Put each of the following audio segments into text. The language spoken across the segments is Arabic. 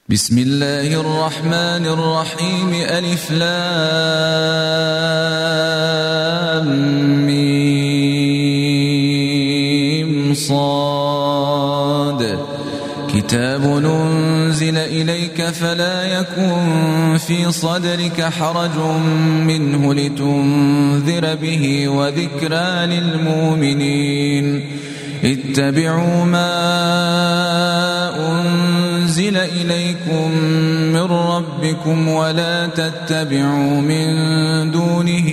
بسم الله الرحمن الرحيم. ألف لام ميم صاد. كتاب أنزل إليك فلا يكن في صدرك حرج منه لتنذر به وذكرى للمؤمنين. اتبعوا ما أنزل إليكم من ربكم ولا تتبعوا من دونه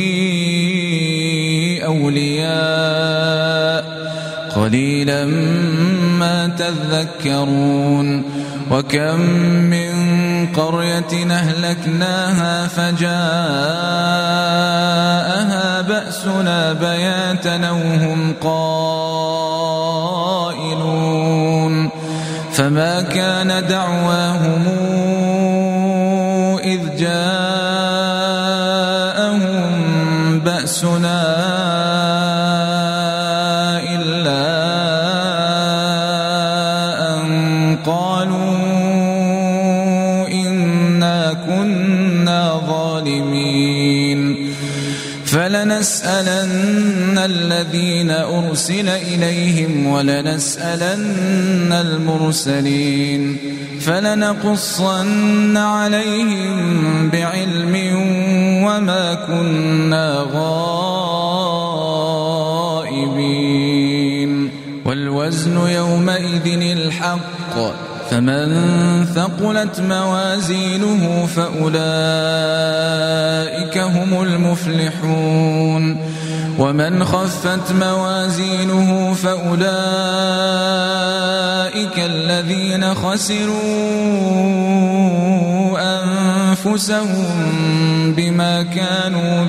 أولياء قليلا ما تذكرون. وكم من قرية أهلكناها فجاءها بأسنا بياتا وهم قائلون. فما كان دعواهم إذ جاءهم بأسنا إلا أن قالوا إنا كنا ظالمين. فلنسألن الذين أرسل إليهم ولنسألن المرسلين. فلنقصن عليهم بعلم وما كنا غائبين. والوزن يومئذ الحق. فمن ثقلت موازينه فأولئك هم المفلحون. ومن خفت موازينه فأولئك الذين خسروا أنفسهم بما كانوا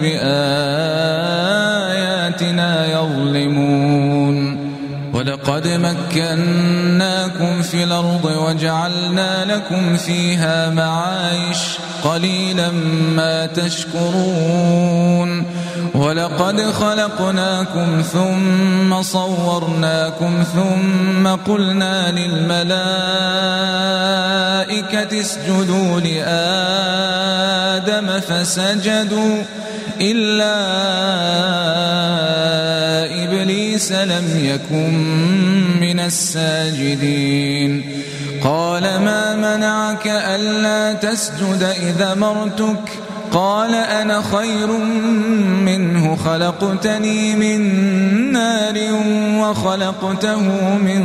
بآياتنا يظلمون. ولقد مكناكم في الأرض وجعلنا لكم فيها معايش قليلا ما تشكرون. ولقد خلقناكم ثم صورناكم ثم قلنا للملائكة اسجدوا لآدم فسجدوا إلا إبليس لم يكن من الساجدين. قال ما منعك ألا تسجد إذا أمرتك؟ قال أنا خير منه خلقتني من نار وخلقته من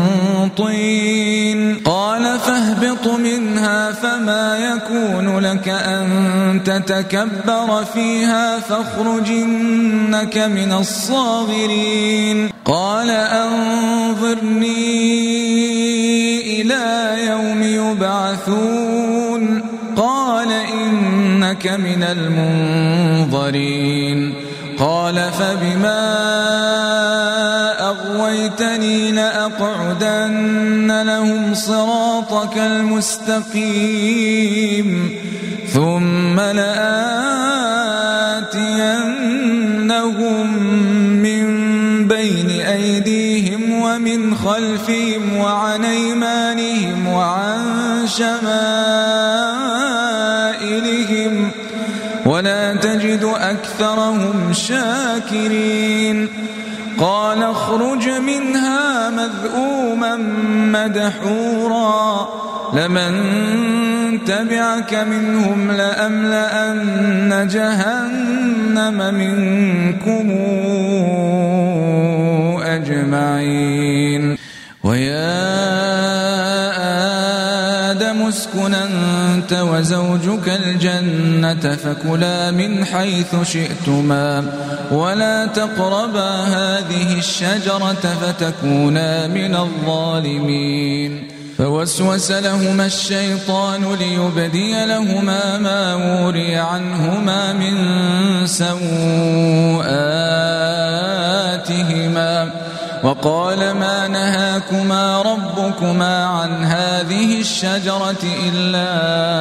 طين. قال فاهبط منها فما يكون لك أن تتكبر فيها فاخرج إنك من الصاغرين. قال أنظرني إلى يوم يبعثون. قال إنك من المنظرين. قال فبما أغويتني لأقعدن لهم صراطك المستقيم ثم لآتينهم من بين أيديهم ومن خلفهم وعن أيمانهم وعن شمائلهم ولا تجد أكثرهم شاكرين. قال اخرج منها مذءوما مدحورا لمن تبعك منهم لأملأن جهنم منكم أجمعين. ويا آدم اسكن أنت وزوجك الجنة فكلا من حيث شئتما ولا تقربا هذه الشجرة فتكونا من الظالمين. فوسوس لهما الشيطان ليبدي لهما ما وري عنهما من سوآتهما وقال ما نهاكما ربكما عن هذه الشجرة إلا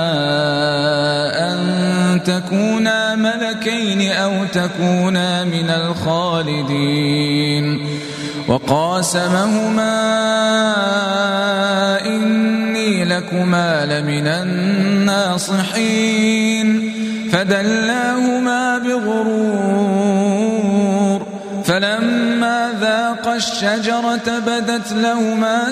أن تكونا ملكين أو تكونا من الخالدين. وقاسمهما إني إني لكما لمن الناصحين فدلاهما بغرور فلما ذاقا الشجرة بدت لهما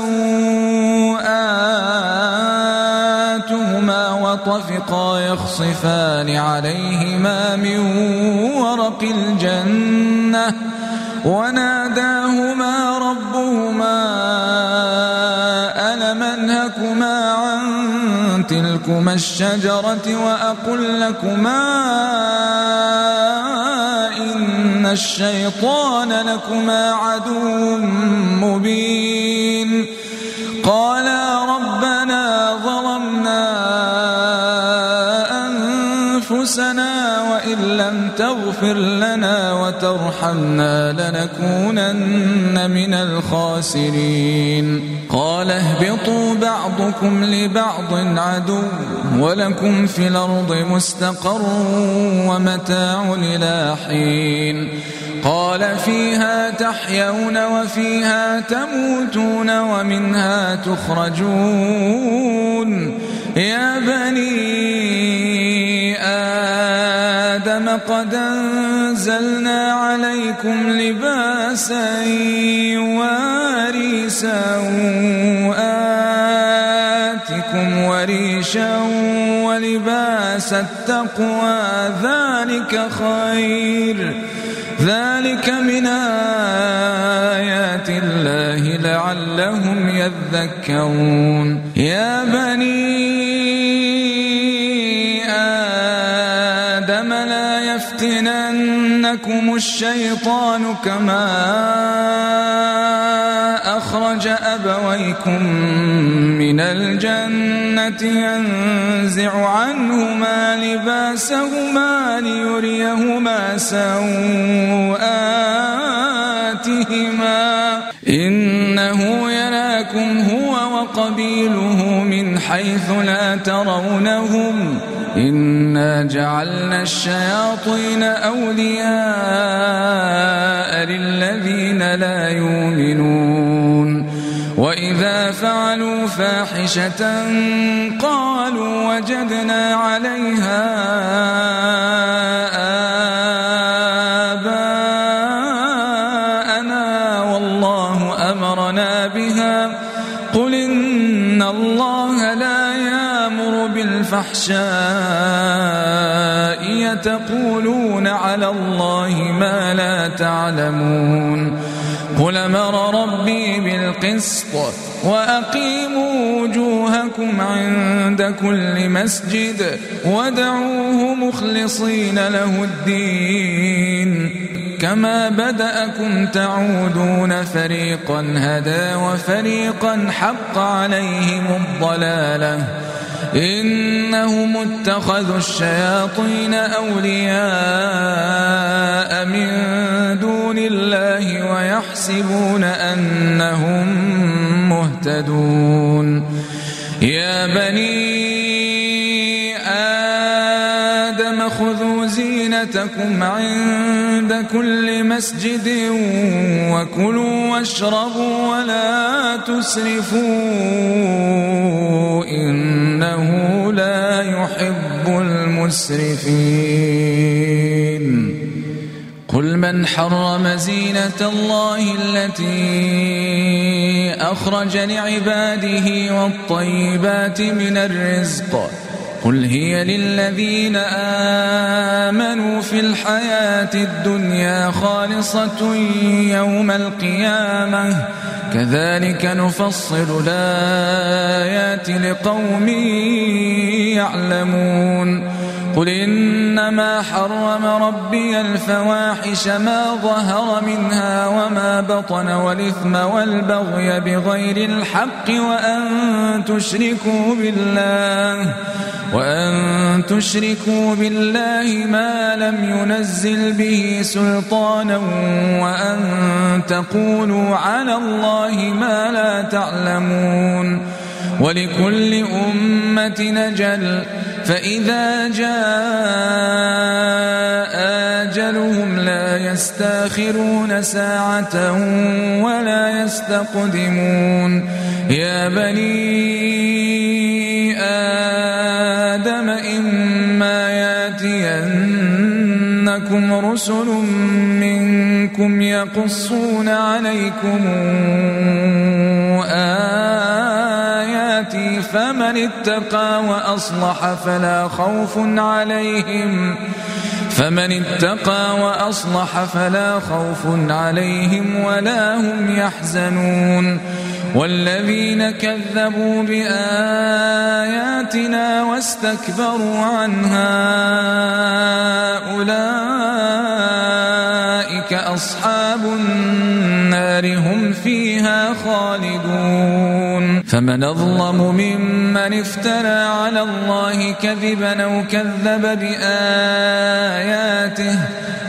سوءاتهما وطفقا يخصفان عليهما من ورق الجنة وناداهما ربهما ألم أنهكما عن تلكما الشجرة وأقل لكما إن الشيطان لكما عدو مبين قالا ربنا ظلمنا أنفسنا وإن لم تغفر لنا وترحمنا لنكونن من الخاسرين قال اهبطوا بعضكم لبعض عدو ولكم في الأرض مستقر ومتاع إلى حين قال فيها تحيون وفيها تموتون ومنها تخرجون يا بني آدم قد أنزلنا عليكم لباسا يواري سوآتكم وريشا ولباس التقوى ذلك خير ذلك من آيات الله لعلهم يذكرون يا بني آدم لا يفتننكم الشيطان كما أخرج أبويكم من الجنة ينزع عنهما لباسهما ليريهما سوآتهما إنه يراكم هو وقبيله من حيث لا ترونهم إنا جعلنا الشياطين أولياء للذين لا يؤمنون وإذا فعلوا فاحشة قالوا وجدنا عليها آباءنا والله أمرنا بها قل إن الله لا يأمر بالفحشاء يتقولون على الله ما لا تعلمون قل أمر ربي بالقسط وأقيموا وجوهكم عند كل مسجد وادعوه مخلصين له الدين كما بدأكم تعودون فريقا هدى وفريقا حق عليهم الضلالة إنهم اتخذوا الشياطين أولياء من دون الله ويحسبون أنهم مهتدون يا بني آدم خذوا زينتكم عند كل مسجد وكلوا واشربوا ولا تسرفوا إنه لا يحب المسرفين قل من حرم زينة الله التي أخرج لعباده والطيبات من الرزق قل هي للذين آمنوا في الحياة الدنيا خالصة يوم القيامة كذلك نفصل الآيات لقوم يعلمون قل إنما حرم ربي الفواحش ما ظهر منها وما بطن والإثم والبغي بغير الحق وأن تشركوا بالله ما لم ينزل به سلطانا وأن تقولوا على الله ما لا تعلمون ولكل أمة نجل فإذا جاء أجلهم لا يستأخرون ساعة ولا يستقدمون يا بني آدم إما يأتينكم رسل منكم يقصون عليكم آياتي فمن اتقى وأصلح فلا خوف عليهم ولا هم يحزنون والذين كذبوا بآياتنا واستكبروا عنها أولئك أصحاب النار هم فيها خالدون فمن أظلم ممن افترى على الله كذبا أو كذب بآياته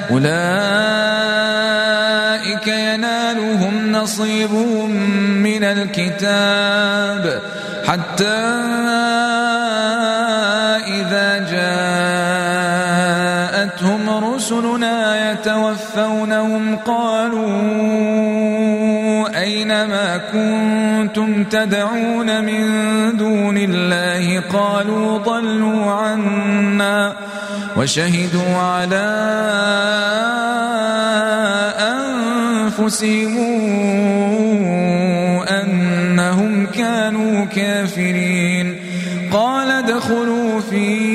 أولئك ينالهم نصيبهم من الكتاب حتى إذا جاءتهم رسلنا يتوفونهم قالوا أين ما كنتم تدعون من دون الله قالوا ضلوا عنا وشهدوا على أنفسهم أنهم كانوا كافرين قال ادخلوا في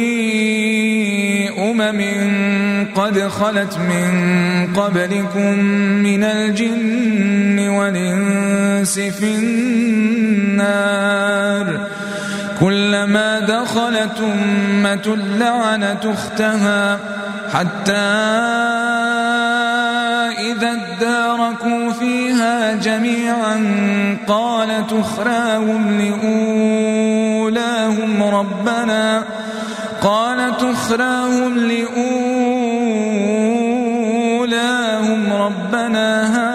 قد خلت من قبلكم من الجن والإنس في النار كلما دخلت أمة لعنت أختها حتى إذا اداركوا فيها جميعا قالت أخراهم لأولاهم ربنا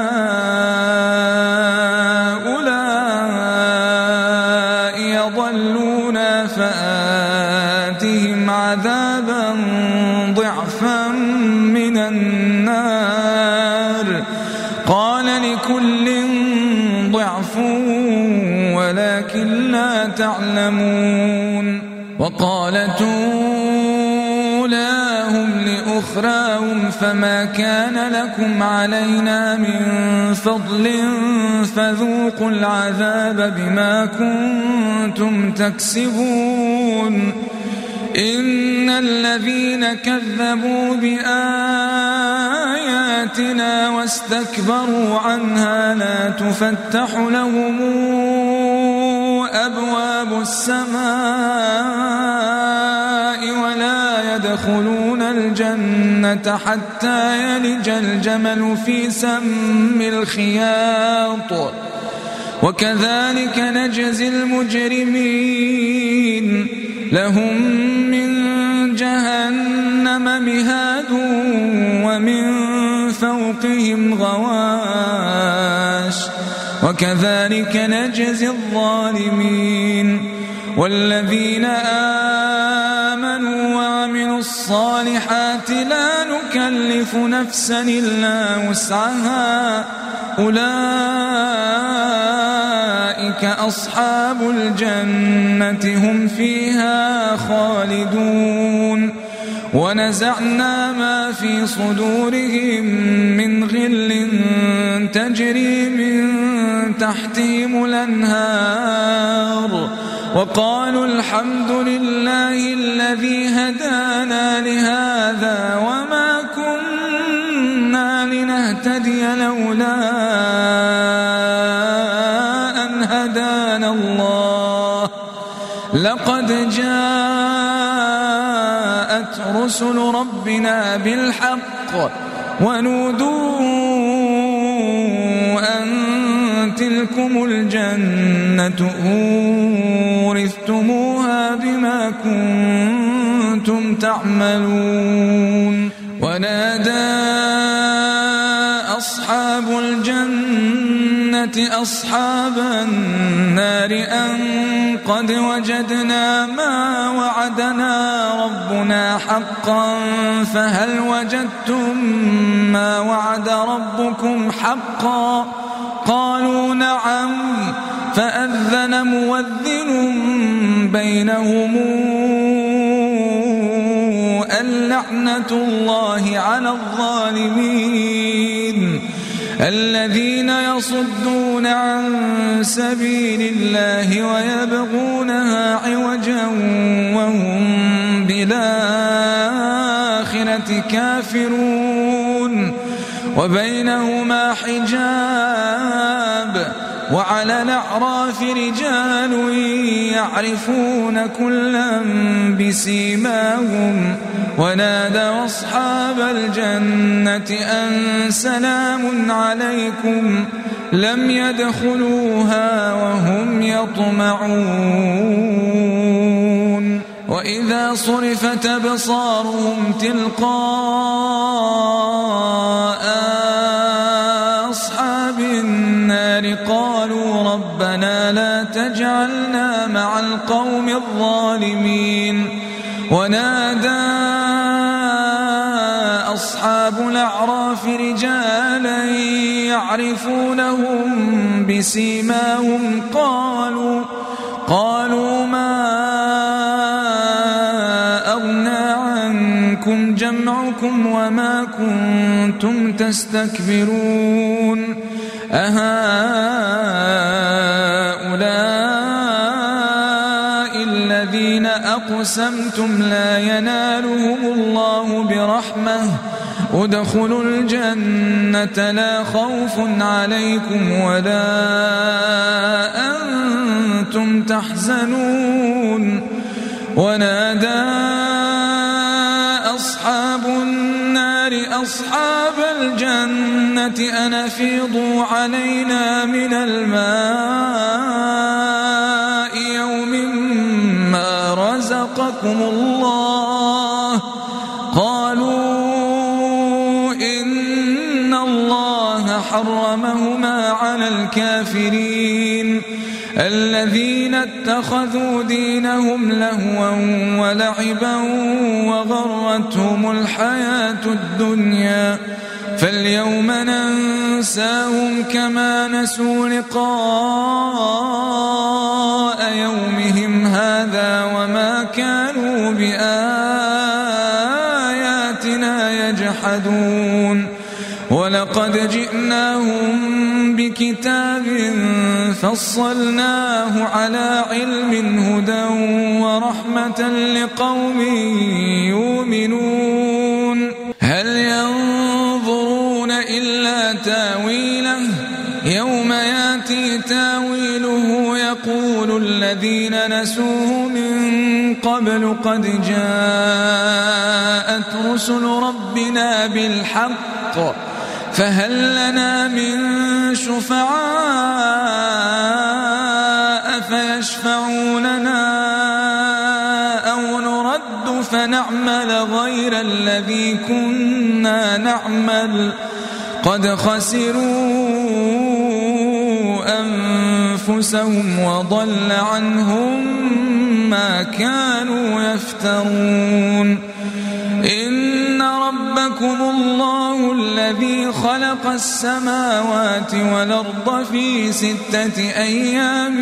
هؤلاء يضلونا فآتهم عذابا ضعفا من النار قال لكل ضعف ولكن لا تعلمون وقالت أولاهم لأخراهم فما كان لكم علينا من فضل فذوقوا العذاب بما كنتم تكسبون إن الذين كذبوا بآياتنا واستكبروا عنها لا تفتح لهم أبواب السماء ولا يدخلون الجنة حتى يلج الجمل في سم الخياط وكذلك نجزي المجرمين لهم من جهنم مهاد ومن فوقهم غواش وكذلك نجزي الظالمين والذين آمنوا وعملوا الصالحات لا نكلف نفسا إلا وسعها أولئك أصحاب الجنة هم فيها خالدون ونزعنا ما في صدورهم من غل تجري من تحتهم الأنهار وقالوا الحمد لله الذي هدانا لهذا وما كنا لنهتدي لولا أن هدانا الله لقد جاءت رسل ربنا بالحق ونودوا أن تلكم الجنة أورثتموها بما كنتم تعملون ونادى أصحاب الجنة الجنة أصحاب النار أن قد وجدنا ما وعدنا ربنا حقا فهل وجدتم ما وعد ربكم حقا قالوا نعم فأذن مؤذن بينهم اللعنة الله على الظالمين الذين يصدون عن سبيل الله ويبغونها عوجا وهم بالآخرة كافرون وبينهما حجاب وعلى الأعراف رجال يعرفون كلا بسيماهم ونادوا أصحاب الجنة أن سلام عليكم لم يدخلوها وهم يطمعون وإذا صرفت أبصارهم تلقاء أصحاب النار قالوا ربنا لا تجعلنا مع القوم الظالمين ونادى أصحاب الأعراف رجالا يعرفونهم بسيماهم قالوا ما أغنى عنكم جمعكم وما كنتم تستكبرون أهؤلاء الذين أقسمتم لا ينالهم الله برحمة ادخلوا الجنة لا خوف عليكم ولا أنتم تحزنون ونادى أصحاب النار أصحاب الجنة أن أفيضوا علينا من الماء يوم ما رزقكم الله قالوا إن الله حرمهما على الكافرين الذين اتخذوا دينهم لهوا ولعبا وغرتهم الحياة الدنيا فاليوم ننساهم كما نسوا لقاء يومهم هذا وما كانوا بآياتنا يجحدون ولقد جئناهم بكتاب فصلناه على علم هدى ورحمة لقوم يؤمنون هل ينظرون إلا تاويله يوم ياتي تاويله يقول الذين نسوه من قبل قد جاءت رسل ربنا بالحق فهل لنا من شفعاء فيشفعوا لنا أو نرد فنعمل غير الذي كنا نعمل قد خسروا أنفسهم وضل عنهم ما كانوا يفترون إن ربكم الله الذي خلق السماوات والأرض في 6 أيام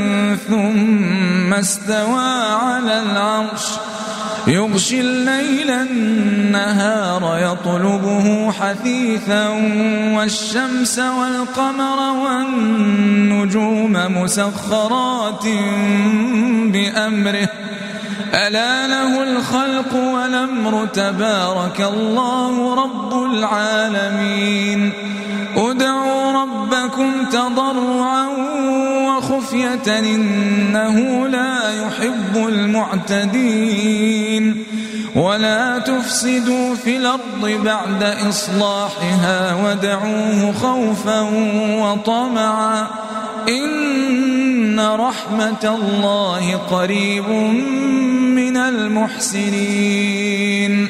ثم استوى على العرش يغشي الليل النهار يطلبه حثيثا والشمس والقمر والنجوم مسخرات بأمره ألا له الخلق والأمر تبارك الله رب العالمين ادعوا ربكم تضرعا وخفية إنه لا يحب المعتدين ولا تفسدوا في الأرض بعد إصلاحها ودعوه خوفا وطمعا إن رحمة الله قريب من المحسنين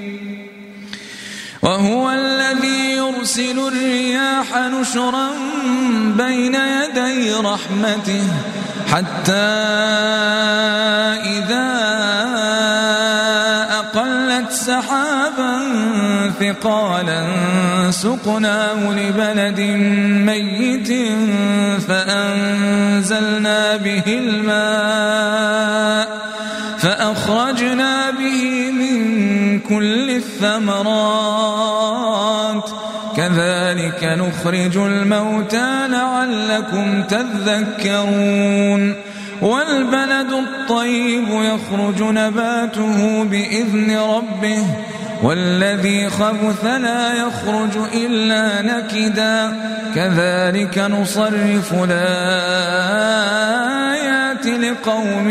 وهو الذي يرسل الرياح نشرا بين يدي رحمته حتى إذا أقلت سحابا ثقالا سقناه لبلد ميت فأنزلنا به الماء فأخرجنا به من كل الثمرات كذلك نخرج الموتى لعلكم تذكرون والبلد الطيب يخرج نباته بإذن ربه والذي خبث لا يخرج إلا نكدا كذلك نصرف الآيات لقوم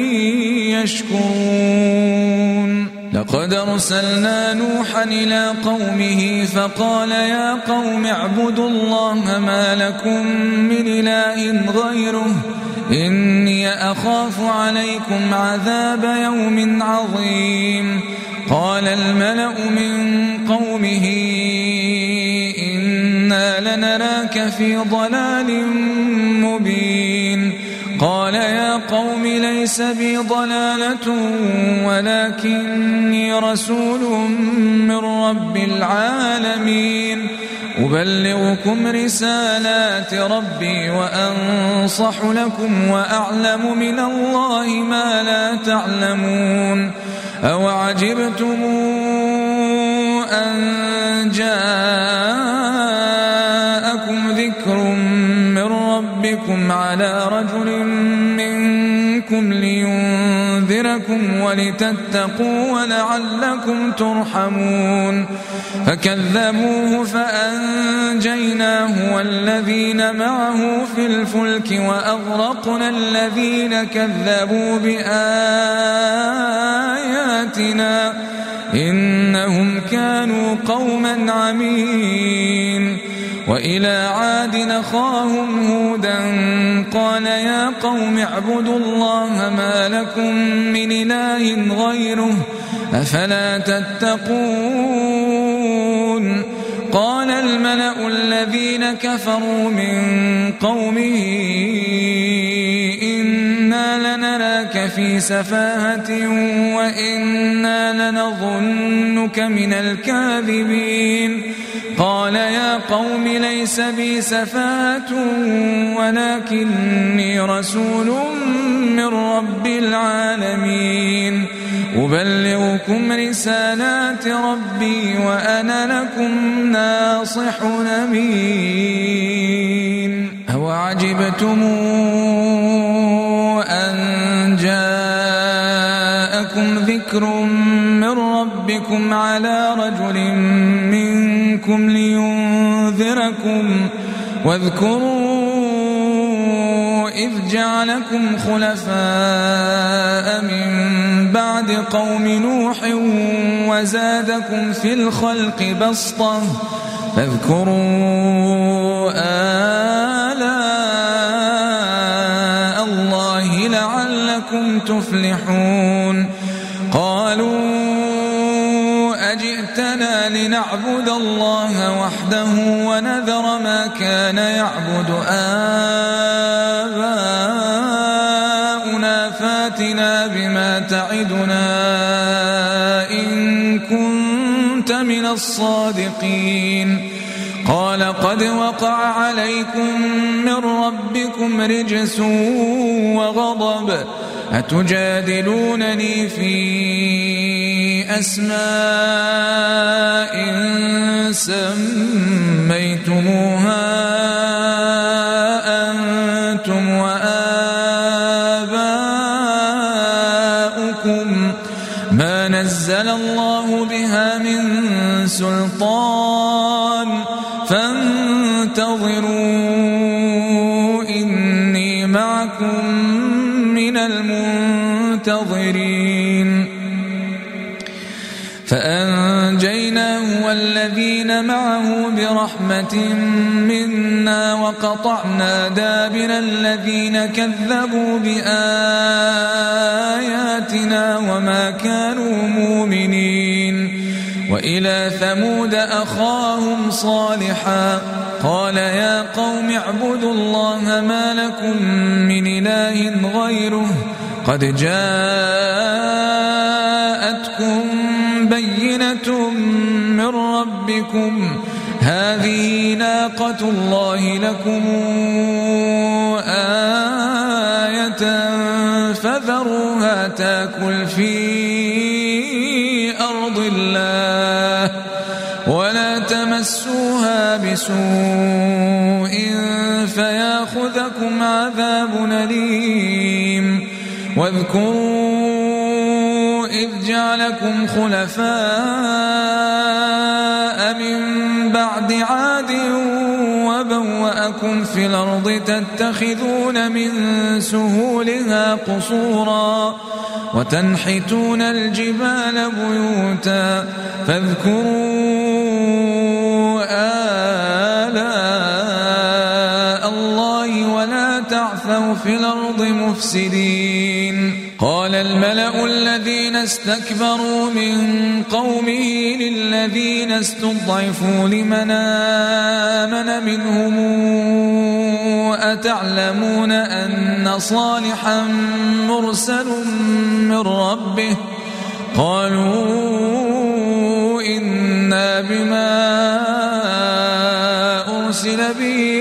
يشكرون لقد أرسلنا نوحا إلى قومه فقال يا قوم اعبدوا الله ما لكم من إله غيره إني أخاف عليكم عذاب يوم عظيم قال الملأ من قومه إنا لنراك في ضلال مبين قال يا قوم ليس بي ضلالة ولكني رسول من رب العالمين أبلغكم رسالات ربي وأنصح لكم وأعلم من الله ما لا تعلمون أوعجبتم أن جاءكم ذكر من ربكم على رجل منكم لينذركم ولتتقوا ولعلكم ترحمون فكذبوه فأنجيناه والذين معه في الفلك وأغرقنا الذين كذبوا بآياتنا إنهم كانوا قوما عمين وإلى عاد أخاهم هودا قال يا قوم اعبدوا الله ما لكم من إله غيره أفلا تتقون قال الملأ الذين كفروا من قومه إنا لنراك في سفاهة وإنا لنظنك من الكاذبين قال يا قوم ليس بي سفاهة ولكني رسول من رب العالمين أبلغكم رسالات ربي وأنا لكم ناصح أمين أوعجبتم أن جاءكم ذكر من ربكم على رجل منكم لينذركم واذكروا إذ جعلكم خلفاء من بعد قوم نوح وزادكم في الخلق بسطة فاذكروا آلاء الله لعلكم تفلحون قالوا أجئتنا لنعبد الله وحده ونذر ما كان يعبد آباؤنا فاتنا بما تعدنا إن كنت من الصادقين قال قد وقع عليكم من ربكم رجس وغضب أتجادلونني في أسماء سميتموها أنتم وآباؤكم ما نزل الله بها من سلطان فانتظروا إني معكم من المنتظرين فأنجيناه والذين معه برحمة منا وقطعنا دابر الذين كذبوا بآياتنا وما كانوا مؤمنين وإلى ثمود أخاهم صالحا قال يا قوم اعبدوا الله ما لكم من إله غيره قد جاءتكم بينة من ربكم هذه ناقة الله لكم آية فذروها تأكل في أرض الله ولا تمسوها بسوء فيأخذكم عذاب أليم واذكروا إذ جعلكم خلفاء من بعد عاد وبوأكم في الأرض تتخذون من سهولها قصورا وتنحتون الجبال بيوتا فاذكروا آلاء الله ولا تعثوا في الأرض مفسدين قال الملأ الذين استكبروا من قومه للذين استضعفوا لمن آمن منهم أتعلمون أن صالحا مرسل من ربه قالوا إنا بما أرسل به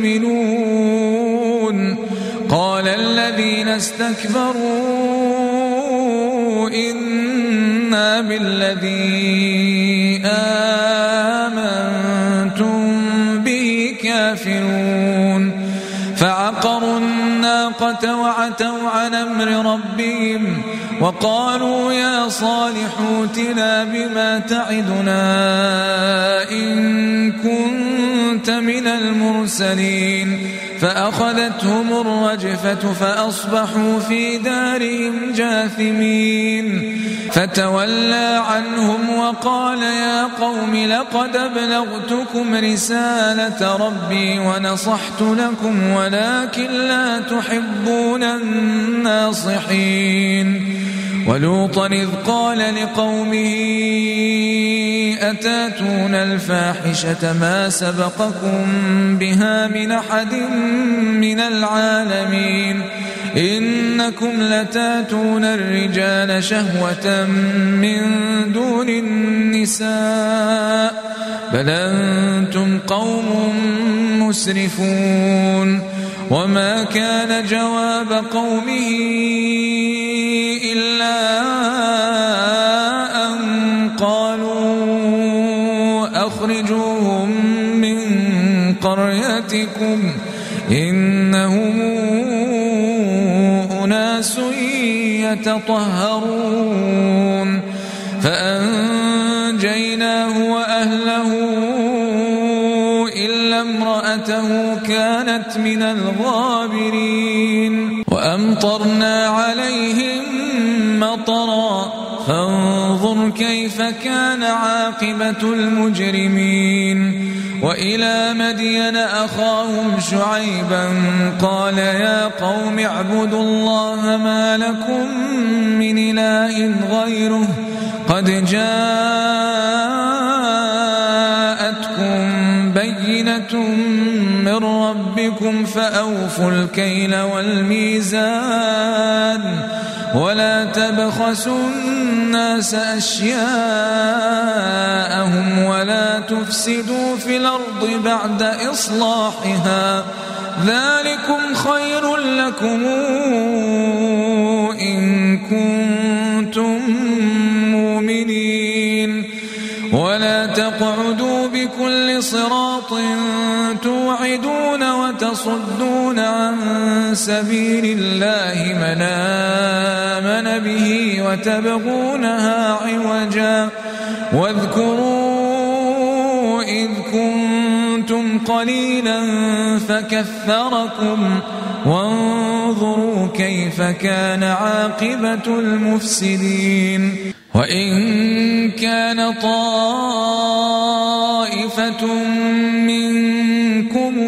مؤمنون قال الذين استكبروا إنا بالذي آمنتم به كافرون فعقروا الناقة وعتوا عن أمر ربهم وقالوا يا صالح ائتنا بما تعدنا إن كنت من المرسلين فأخذتهم الرجفة فأصبحوا في دارهم جاثمين فتولى عنهم وقال يا قوم لقد أبلغتكم رسالة ربي ونصحت لكم ولكن لا تحبون الناصحين ولوطا إذ قال لقومه أتاتون الفاحشة ما سبقكم بها من أحد من العالمين إنكم لتاتون الرجال شهوة من دون النساء بل أنتم قوم مسرفون وما كان جواب قومه إلا أن قالوا أخرجوهم من قريتكم إنهم أناس يتطهرون فأنجيناه وأهله إلا امرأته كانت من الغابرين وأمطرنا عليهم مطرا فانظر كيف كان عاقبة المجرمين وإلى مدين أخاهم شعيبا قال يا قوم اعبدوا الله ما لكم من إله غيره قد جاءتكم بينة من ربكم فأوفوا الكيل والميزان ولا تبخسوا الناس أشياءهم ولا تفسدوا في الأرض بعد إصلاحها ذلكم خير لكم إن كنتم مؤمنين ولا تقعدوا بكل صراط توعدون وتصدون عن سبيل الله من آمن به وتبغونها عوجا واذكروا إذ كنتم قليلا فكثركم وانظروا كيف كان عاقبة المفسدين وإن كان طائفة منكم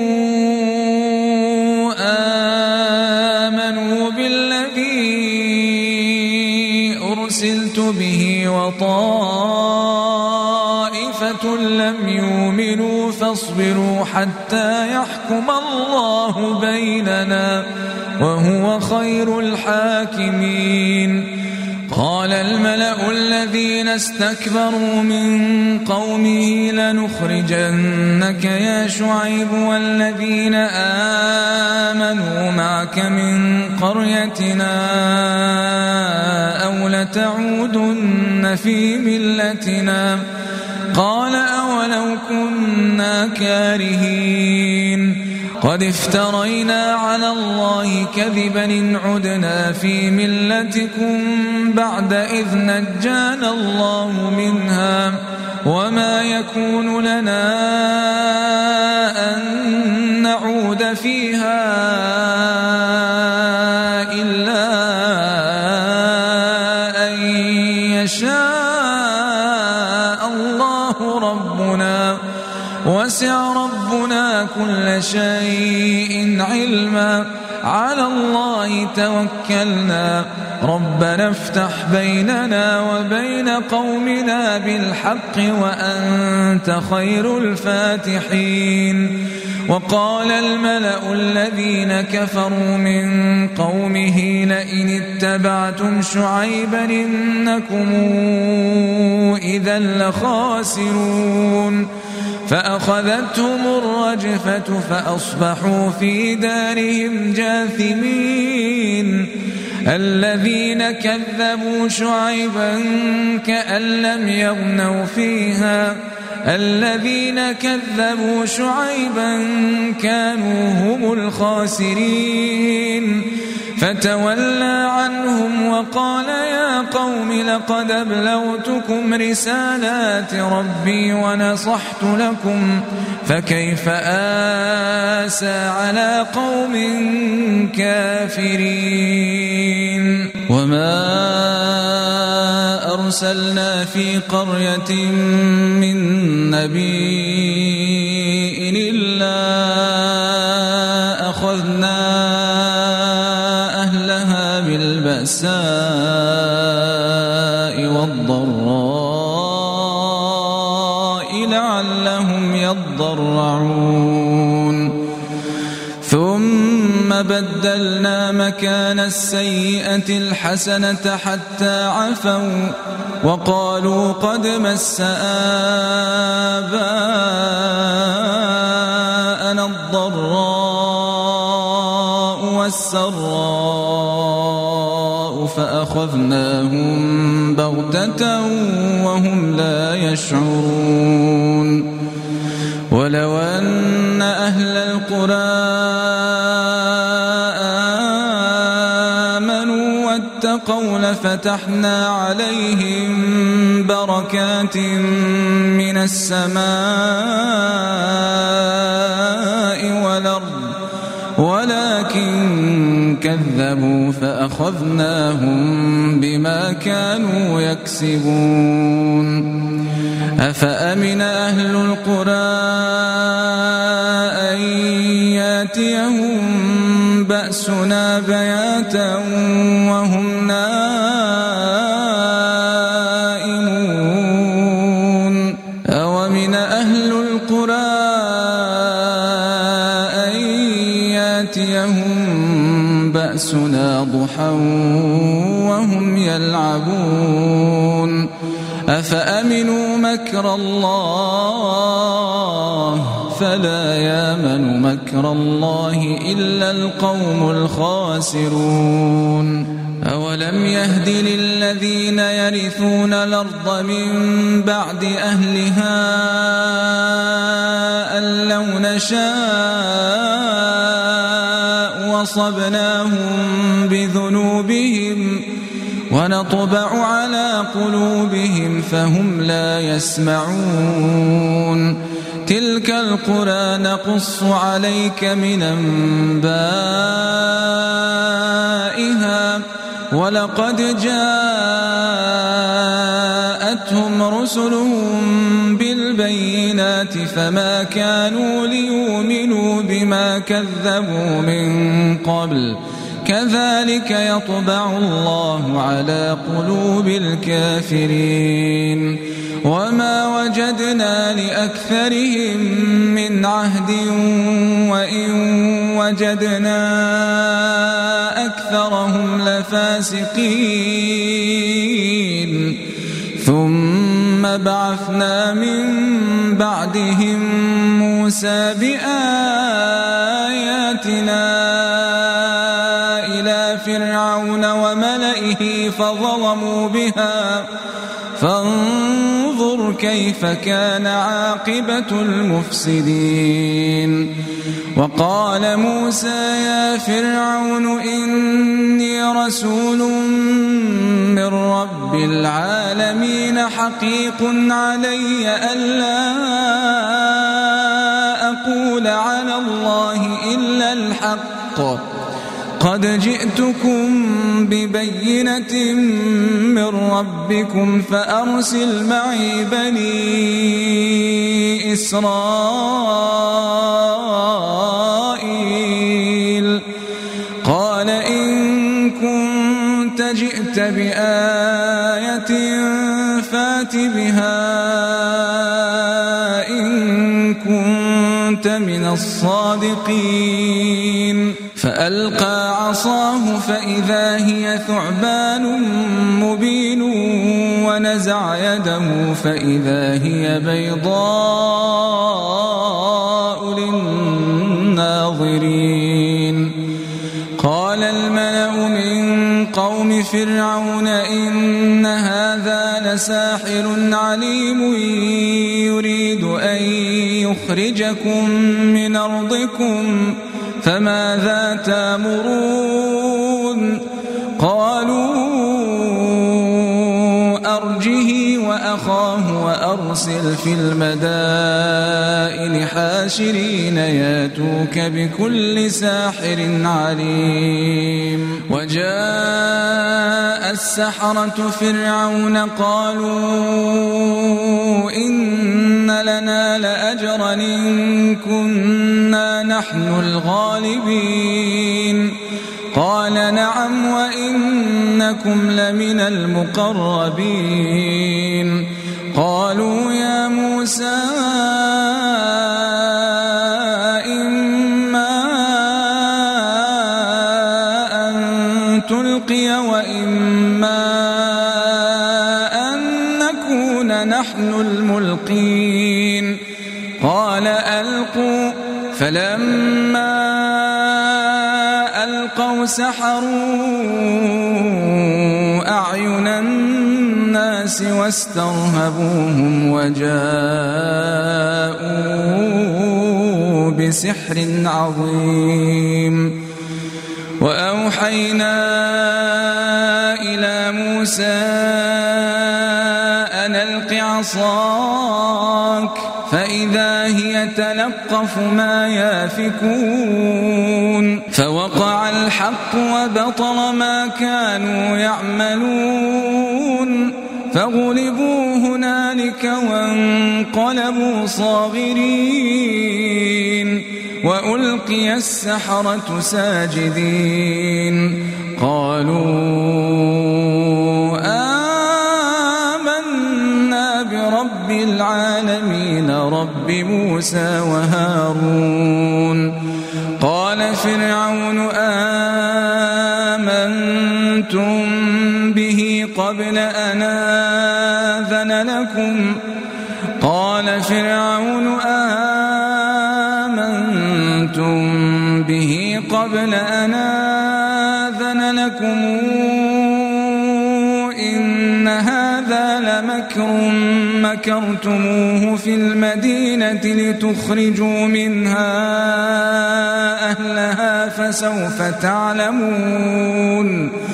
آمنوا بالذي أرسلت به وطائفة طائفة لم يؤمنوا فاصبروا حتى يحكم الله بيننا وهو خير الحاكمين. قال الملأ الذين استكبروا من قومه لنخرجنك يا شعيب والذين آمنوا معك من قريتنا أو لتعودن في ملتنا. قال أولو كنا كارهين قد افترينا على الله كذبا إن عدنا في ملتكم بعد إذ نجانا الله منها وما يكون لنا أن نعود فيها إلا أن يشاء الله ربنا وسع ربنا كل شيء علما على الله توكلنا ربنا افتح بيننا وبين قومنا بالحق وأنت خير الفاتحين. وقال الملأ الذين كفروا من قومه لئن اتبعتم شعيبا إنكم إذا لخاسرون فأخذتهم الرجفة فأصبحوا في دارهم جاثمين. الذين كذبوا شعيبا كأن لم يغنوا فيها الذين كذبوا شعيبا كانوا هم الخاسرين. فتولى عنهم وقال يا قوم لقد أبلغتكم رسالات ربي ونصحت لكم فكيف آسى على قوم كافرين. وما أرسلنا في قرية من نبي إلا أخذنا أهلها بالبأساء والضراء لعلهم يضرعون. ثم بدلنا مكان السيئة الحسنة حتى عفوا وقالوا قد مس آباءنا الضراء والسراء فأخذناهم بغتة وهم لا يشعرون. ولو أن أهل القرى آمنوا واتقوا لفتحنا عليهم بركات من السماء والأرض ولكن كذبوا فأخذناهم بما كانوا يكسبون. أفأمن أهل القرى أن ياتيهم بأسنا بياتا وهم نائمون. أومن أهل القرى أن ياتيهم بأسنا ضحى وهم يلعبون. أفأمنوا مكر الله فلا يامن مكر الله إلا القوم الخاسرون. أولم يهد للذين يرثون الأرض من بعد أهلها أن لو نشاء وصبناهم بذنوبهم ونطبع على قلوبهم فهم لا يسمعون. تلك القرى نقص عليك من أنبائها ولقد جاءتهم رسلهم بالبينات فما كانوا ليؤمنوا بما كذبوا من قبل كذلك يطبع الله على قلوب الكافرين وما وجدنا لأكثرهم من عهد وإن وجدنا أكثرهم لفاسقين ثم بعثنا من بعدهم موسى بآياتنا إلى فرعون وملئه فظلموا بها فانظر كيف كان عاقبة المفسدين وقال موسى يا فرعون إني رسول من رب العالمين حقيق علي ألا أقول على الله إلا الحق قد جئتكم ببينة من ربكم فأرسل معي بني إسرائيل قال إن كنت جئت بآية فات بها إن كنت من الصادقين فألقى عصاه فإذا هي ثعبان مبين ونزع يده فإذا هي بيضاء للناظرين قال الملأ من قوم فرعون إن هذا لساحر عليم يريد أن يخرجكم من أرضكم فماذا تأمرون قالوا أرجه وأخاه وأرسل في المدائن حاشرين ياتوك بكل ساحر عليم وجاء السحرة فرعون قالوا إن لنا لأجرا إن كنا نحن الغالبين قال نعم وإنكم لمن المقربين قالوا يا موسى إما أن تلقي وإما أن نكون نحن الملقين قال ألقوا فلما ألقوا سحروا أعين الناس واسترهبوهم وجاءوا بسحر عظيم وأوحينا إلى موسى أن ألق عصاك فإذا هي تلقف ما يافكون فوقع الحق وبطل ما كانوا يعملون فغلبوا هنالك وانقلبوا صاغرين وألقي السحرة ساجدين قالوا آمنا برب العالمين رب موسى وهارون قال فرعون آمنتم به قبل أن آذن لكم قال فرعون آمنتم به قبل أن آذن لكم إن هذا لمكر مكرتموه في المدينة لتخرجوا منها أهلها فسوف تعلمون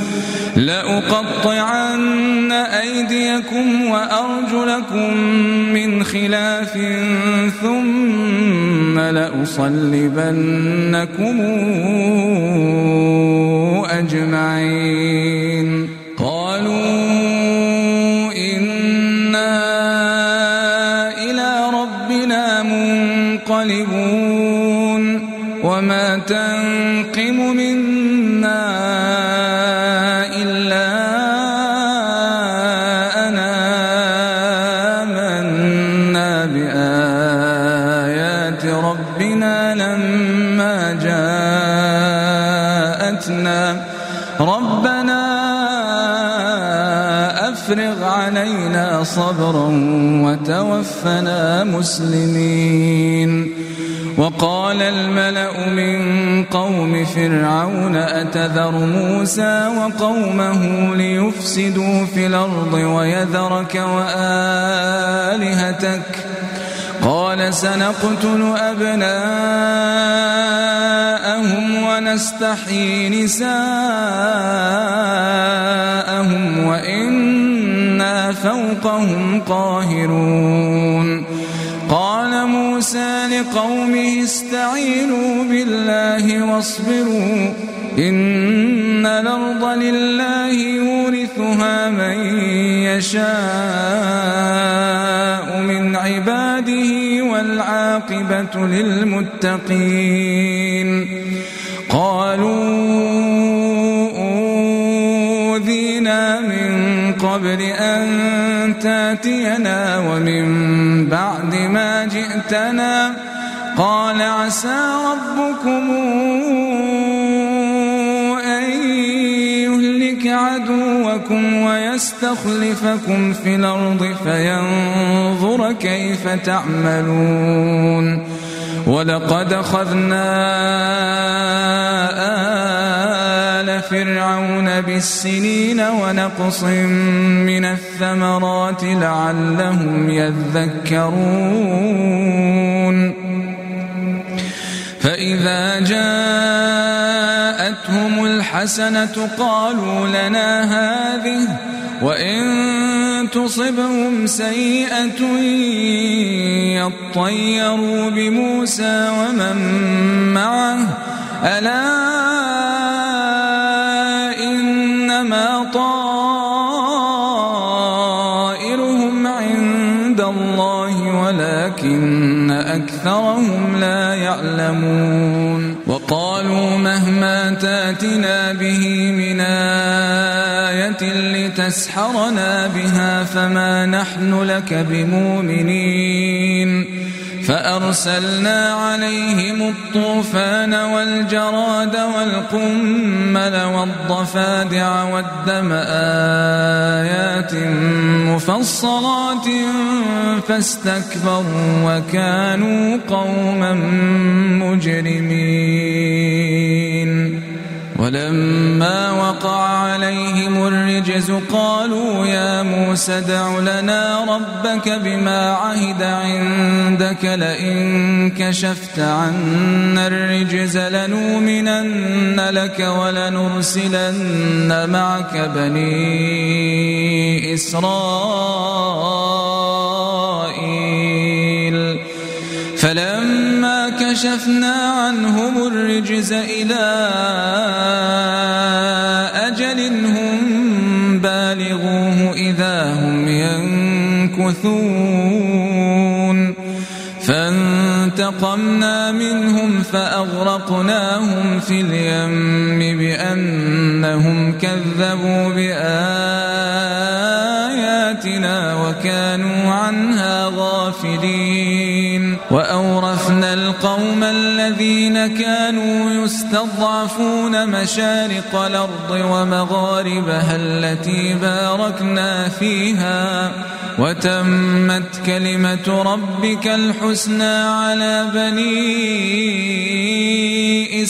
لأقطعن أيديكم وأرجلكم من خلاف ثم لأصلبنكم أجمعين قالوا إنا إلى ربنا منقلبون وما تنقم منا أفرغ علينا صبرا وتوفنا مسلمين. وقال الملأ من قوم فرعون أتذر موسى وقومه ليفسدوا في الأرض ويذرك وآلهتك قال سنقتل أبناءهم ونستحيي نساءهم وإنا فوقهم قاهرون. قال موسى لقومه استعينوا بالله واصبروا إن الأرض لله يورثها من يشاء من عباده والعاقبة للمتقين. قالوا أوذينا من قبل أن تاتينا ومن بعد ما جئتنا قال عسى ربكم أن يهلك عدوكم ويستخلفكم في الأرض فينظر كيف تعملون. ولقد أخذنا آل فرعون بالسنين ونقص من الثمرات لعلهم يذكرون. فإذا جاءتهم الحسنة قالوا لنا هذه وإن تصبهم سيئة يطيروا بموسى ومن معه ألا إنما طائرهم عند الله ولكن أكثرهم لا يعلمون. وقالوا مهما تاتنا به من آية لتسحرنا بها فما نحن لك بمؤمنين. فأرسلنا عليهم الطوفان والجراد والقمل والضفادع والدم آيات مفصلات فاستكبروا وكانوا قوما مجرمين. ولما وقع عليهم الرجز قالوا يا موسى ادع لنا ربك بما عهد عندك لئن كشفت عنا الرجز لنؤمنن لك ولنرسلن معك بني إسرائيل. فلما كشفنا عنهم الرجز إلى أجل هم بالغوه إذا هم ينكثون. فانتقمنا منهم فأغرقناهم في اليم بأنهم كذبوا بآياتنا وكانوا عنها غافلين. وأورثنا القوم الذين كانوا يستضعفون مشارق الأرض ومغاربها التي باركنا فيها وتمت كلمة ربك الحسنى على بني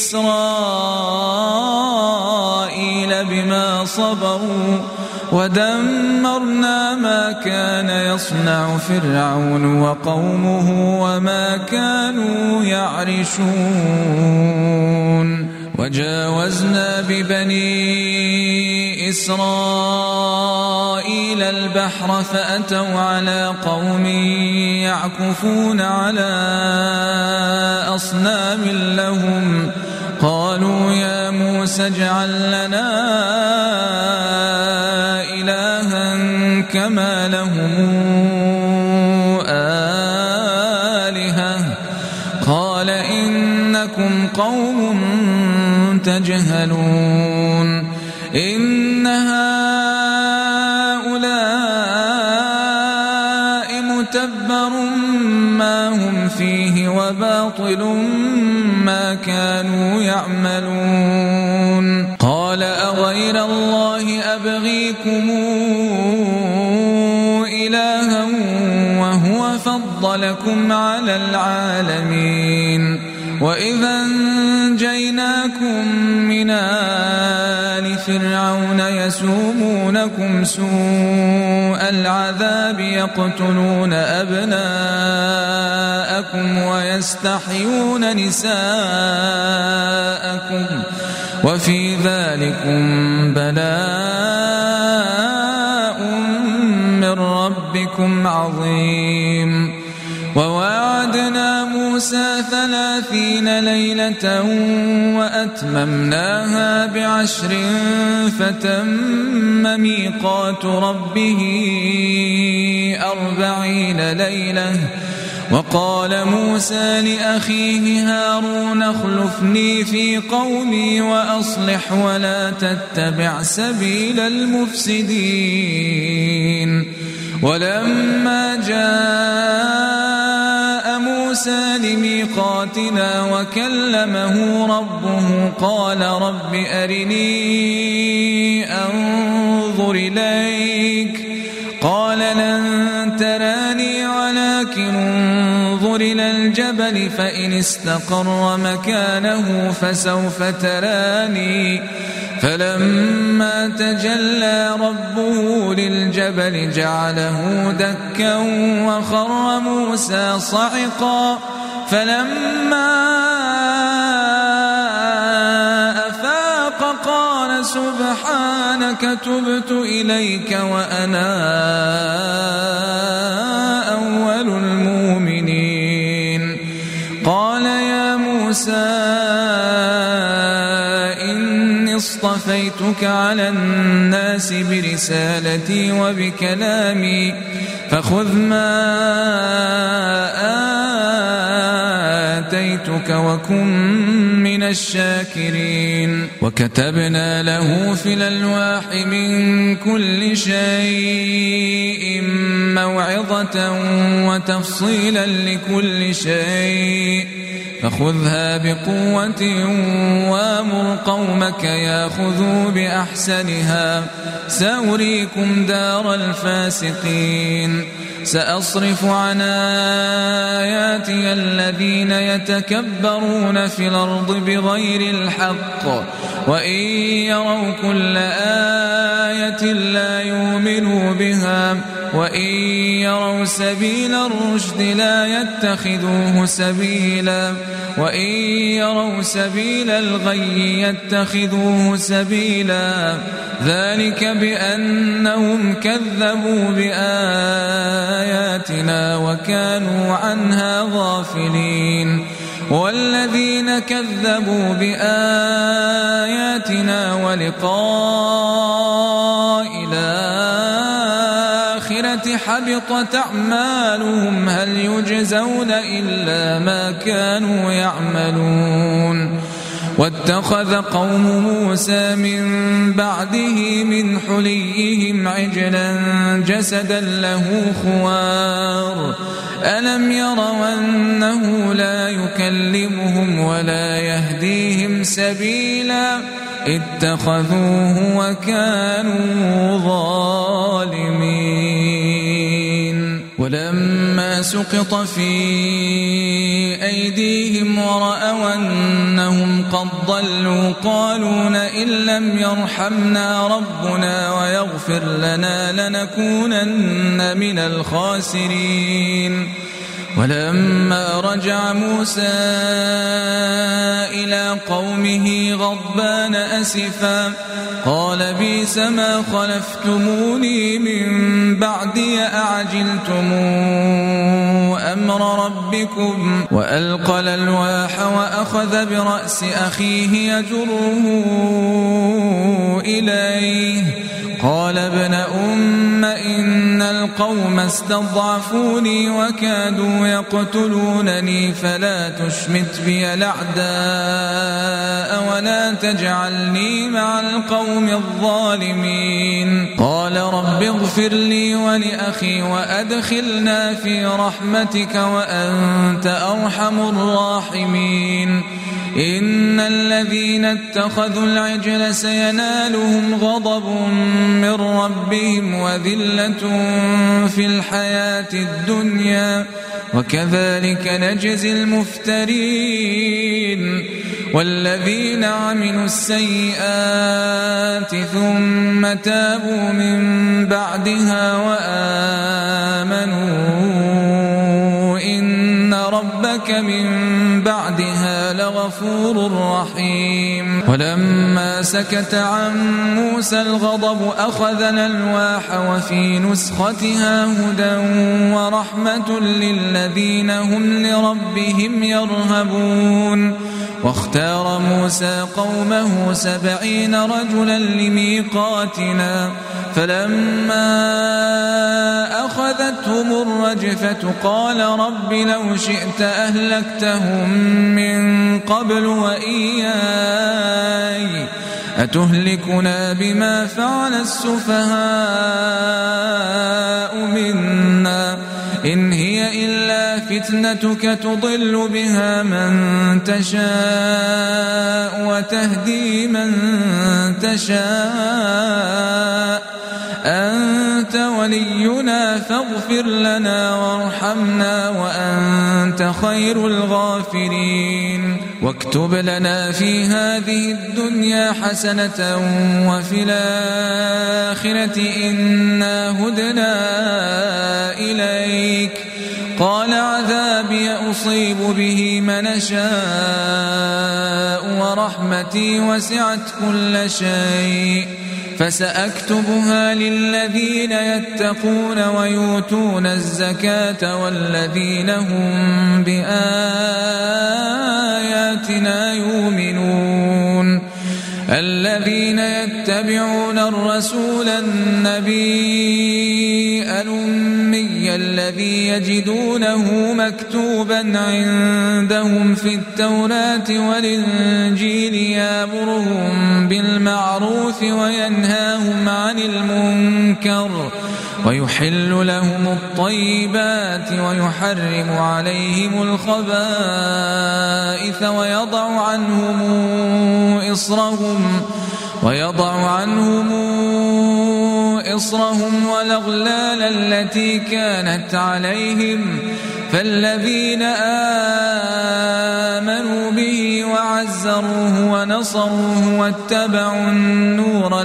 إسرائيل بما صبروا ودمرنا ما كان يصنع فرعون وقومه وما كانوا يعرشون. وجاوزنا ببني إسرائيل البحر فأتوا على قوم يعكفون على أصنام لهم قالوا يا موسى اجعل لنا إلها كما لهم آلهة قال إنكم قوم تجهلون. إن هؤلاء متبر ما هم فيه وباطل ما كانوا يعملون. قال أغير الله أبغيكم إلها وهو فضلكم على العالمين وإذا أنجيناكم من آل فرعون يسومونكم سوء العذاب يقتلون أبناءكم ويستحيون نساءكم وفي ذلكم بلاء من ربكم عظيم وواعدنا موسى 30 ليلة وأتممناها ب10 فتم ميقات ربه 40 ليلة وقال موسى لأخيه هارون اخلفني في قومي وأصلح ولا تتبع سبيل المفسدين ولما جاء موسى لميقاتنا وكلمه ربه قال رب أرني أنظر إليك قال لن تراني ولكن انظر إلى الجبل فإن استقر مكانه فسوف تراني فلما تجلى ربه للجبل جعله دكا وخر موسى صعقا فلما أفاق قال سبحانك تبت إليك وأنا أول المؤمنين قال يا موسى اصطفيتك على الناس برسالتي وبكلامي فخذ ما آتيتك وكن من الشاكرين وكتبنا له في الألواح من كل شيء موعظة وتفصيلا لكل شيء فخذها بقوة وامر قومك ياخذوا بأحسنها سأريكم دار الفاسقين سأصرف عن آياتي الذين يتكبرون في الأرض بغير الحق وإن يروا كل آية لا يؤمنوا بها وإن يروا سبيل الرشد لا يتخذوه سبيلا وإن يروا سبيل الغي يتخذوه سبيلا ذلك بأنهم كذبوا بآياتنا وكانوا عنها غافلين والذين كذبوا بآياتنا ولقاء الآخرة حبطت أعمالهم هل يجزون إلا ما كانوا يعملون واتخذ قوم موسى من بعده من حليهم عجلا جسدا له خوار ألم يروا أنه لا يكلمهم ولا يهديهم سبيلا اتخذوه وكانوا ظالمين ولما سقط في أيديهم ورأوا أنهم قد ضلوا قالوا لئن لم يرحمنا ربنا ويغفر لنا لنكونن من الخاسرين ولما رجع موسى إلى قومه غضبان أسفا قال بئس ما خلفتموني من بعدي أعجلتم أمر ربكم وألقى الألواح وأخذ برأس أخيه يجره إليه قال ابن أم إن القوم استضعفوني وكادوا يقتلونني فلا تشمت بي الأعداء ولا تجعلني مع القوم الظالمين قال رب اغفر لي ولأخي وأدخلنا في رحمتك وأنت أرحم الراحمين إن الذين اتخذوا العجل سينالهم غضب من ربهم وذلة في الحياة الدنيا وكذلك نجزي المفترين والذين عملوا السيئات ثم تابوا من بعدها وآمنوا إن ربك من بعدها لغفور رحيم ولما سكت عن موسى الغضب أخذنا الألواح وفي نسختها هدى ورحمة للذين هم لربهم يرهبون واختار موسى قومه 70 رجلا لميقاتنا فلما أخذتهم الرجفة قال رب لو شئت أهلكتهم من قبل وإياي أتهلكنا بما فعل السفهاء منا إن هي إلا فتنتك تضل بها من تشاء وتهدي من تشاء أنت ولينا فاغفر لنا وارحمنا وأنت خير الغافرين واكتب لنا في هذه الدنيا حسنة وفي الآخرة إنا هدنا إليك قال عذابي أصيب به من أشاء ورحمتي وسعت كل شيء فسأكتبها للذين يتقون ويؤتون الزكاة والذين هم بآياتنا يؤمنون الذين يتبعون الرسول النبي الأمي الذي يجدونه مكتوبا عندهم في التوراة والإنجيل يأمرهم بالمعروف وينهاهم عن المنكر ويحل لهم الطيبات ويحرم عليهم الخبائث ويضع عنهم إصرهم والأغلال التي كانت عليهم فالذين آمنوا به وعزروه ونصروه واتبعوا النور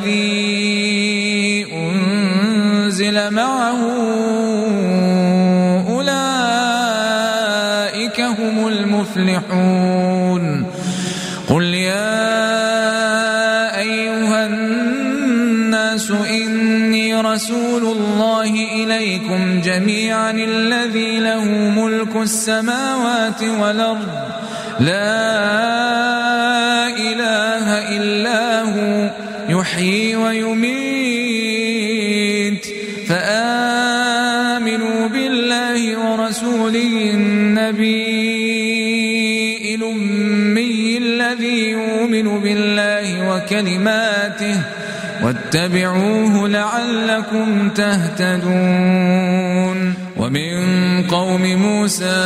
الذي أنزل معه أولئك هم المفلحون قل يا أيها الناس إني رسول الله إليكم جميعا الذي له ملك السماوات والأرض لا إله إلا هو يحيي ويميت فآمنوا بالله ورسوله النبي الأمي الذي يؤمن بالله وكلماته واتبعوه لعلكم تهتدون ومن قوم موسى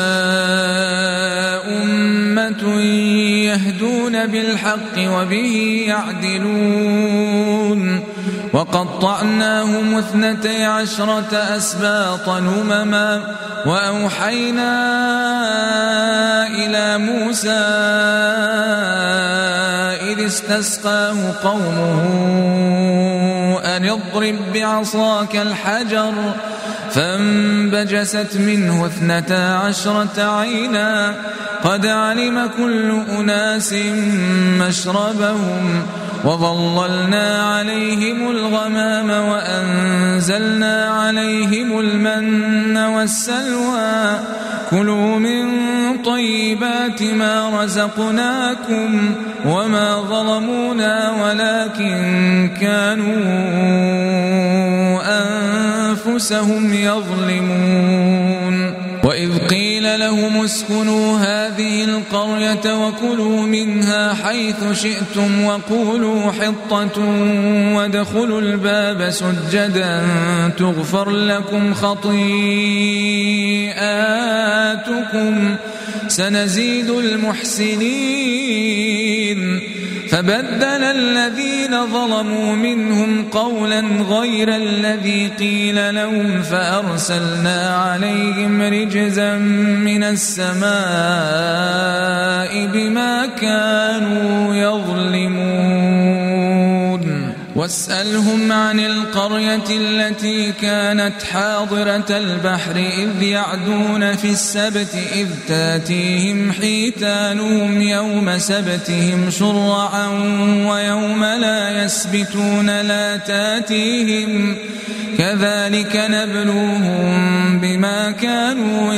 أمة يهدون بالحق وبه يعدلون وقطعناهم 12 أسباطا أمما وأوحينا إلى موسى إذ استسقاه قومه أن اضرب بعصاك الحجر فانبجست منه 12 عينا قد علم كل أناس مشربهم وظللنا عليهم الغمام وأنزلنا عليهم المن والسلوى كلوا من طيبات ما رزقناكم وما ظلمونا ولكن كانوا أنفسهم يظلمون وإذ قيل لهم اسكنوا هذه القرية وكلوا منها حيث شئتم وقولوا حطة وادخلوا الباب سجدا تغفر لكم خطيئاتكم سنزيد المحسنين فبدل الذين ظلموا منهم قولا غير الذي قيل لهم فأرسلنا عليهم رجزا من السماء بما كانوا يظلمون واسألهم عن القرية التي كانت حاضرة البحر إذ يعدون في السبت إذ تاتيهم حيتانهم يوم سبتهم شرعا ويوم لا يسبتون لا تاتيهم كذلك نبلوهم بما كانوا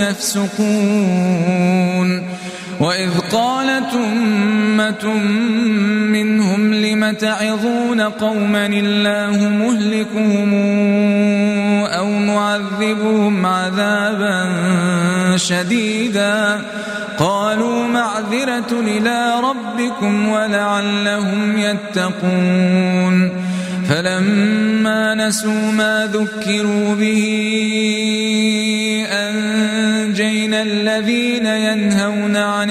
يفسقون وإذ قالت أمة منهم لم تعظون قوما الله مهلكهم أو معذبهم عذابا شديدا قالوا معذرة إلى ربكم ولعلهم يتقون فلما نسوا ما ذكروا به أنجينا الذين ينهون عن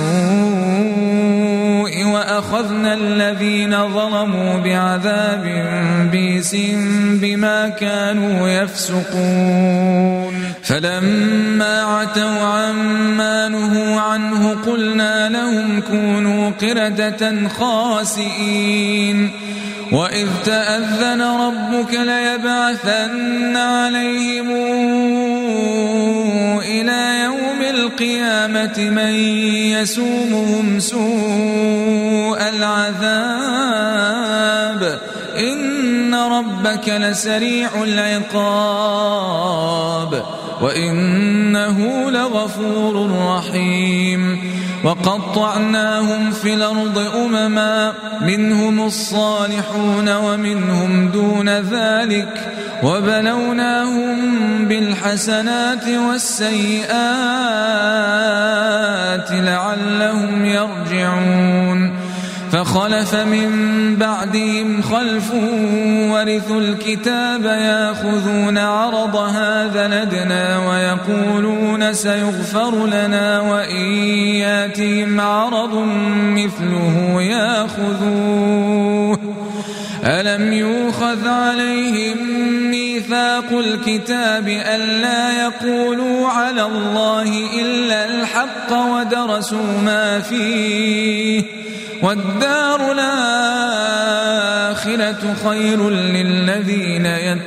السوء وأخذنا الذين ظلموا بعذاب بئس بما كانوا يفسقون فلما عتوا عما نهوا عنه قلنا لهم كونوا قردة خاسئين وإذ تأذن ربك ليبعثن عليهم إلى يوم القيامة من يسومهم سوء العذاب إن ربك لسريع العقاب وإنه لغفور رحيم وقطعناهم في الأرض أمما منهم الصالحون ومنهم دون ذلك وبلوناهم بالحسنات والسيئات لعلهم يرجعون فخلف من بعدهم خلف ورثوا الكتاب يأخذون عرض هذا الأدنى ويقولون سيغفر لنا وإن ياتهم عرض مثله يأخذوه ألم يؤخذ عليهم ميثاق الكتاب ألا يقولوا على الله إلا الحق ودرسوا ما فيه والدار الآخرة خير للذين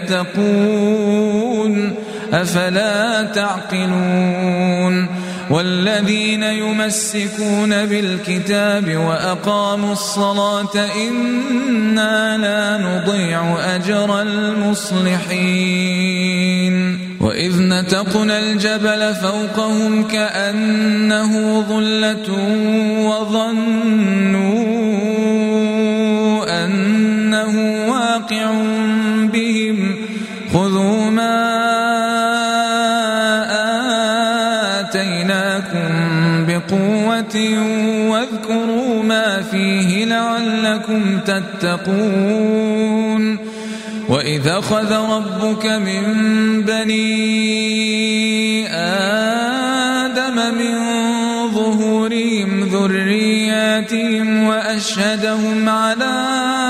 يتقون أفلا تعقلون والذين يمسكون بالكتاب وأقاموا الصلاة إنا لا نضيع أجر المصلحين وإذ نتقنا الجبل فوقهم كأنه ظلة وظنوا أنه واقع بهم خذوا ما آتيناكم بقوة واذكروا ما فيه لعلكم تتقون وإذ أخذ ربك من بني آدم من ظهورهم ذرياتهم وأشهدهم على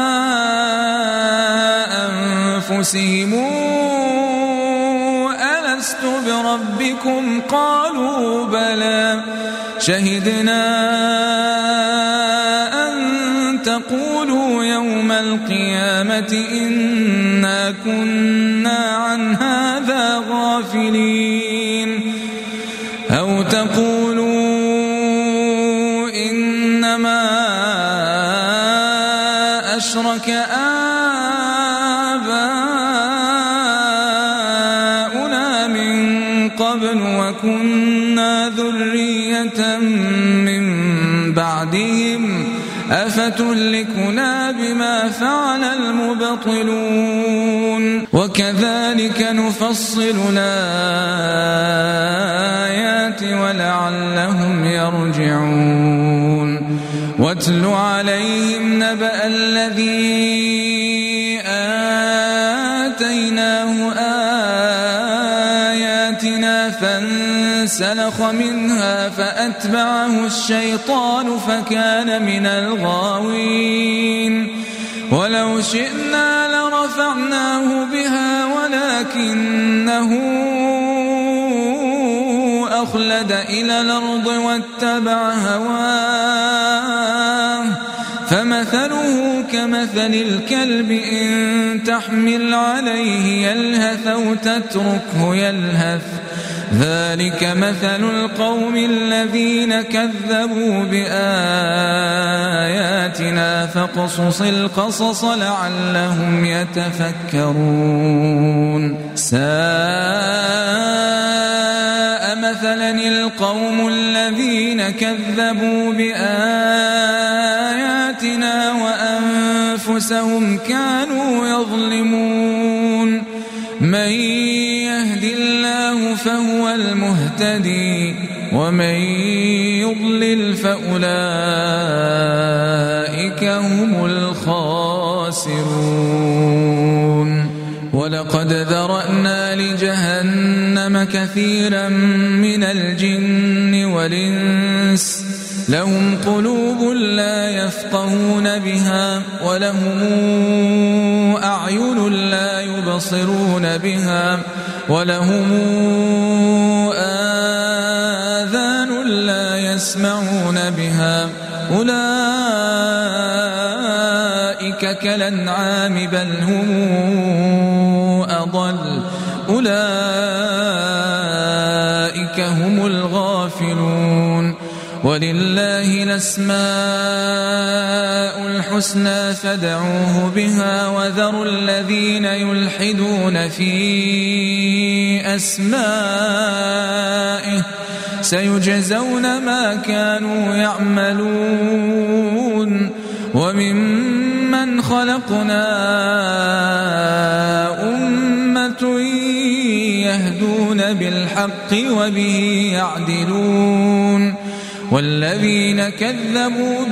أنفسهم ألست بربكم قالوا بلى شهدنا أن تقولوا يوم القيامة إنا كنا عن هذا غافلين أو تقولوا إنما أشرك آباؤنا من قبل وكنا ذرية من بعدهم أفتهلكنا بما فعل المبطلون وكذلك نفصل الآيات ولعلهم يرجعون واتل عليهم نبأ الذي آتيناه آياتنا فانسلخ فانسلخ منها فأتبعه الشيطان فكان من الغاوين ولو شئنا لرفعناه بها ولكنه أخلد إلى الأرض واتبع هواه فمثله كمثل الكلب إن تحمل عليه يلهث أو تتركه يلهث ذلك مثل القوم الذين كذبوا بآياتنا فاقصص القصص لعلهم يتفكرون ساء مثلا القوم الذين كذبوا بآياتنا وأنفسهم كانوا يظلمون من يهد الله فهو المهتدي ومن يضلل فأولئك هم الخاسرون ولقد ذرأنا لجهنم كثيرا من الجن والإنس لهم قلوب لا يفقهون بها ولهم أعين لا يبصرون بها ولهم آذان لا يسمعون بها أولئك كالأنعام بل هم أضل أولئك هم الغافلون ولله الأسماء الحسنى فادعوه بها وذروا الذين يلحدون في أسمائه سيجزون ما كانوا يعملون وممن خلقنا أمة يهدون بالحق وبه يعدلون والذين كذبوا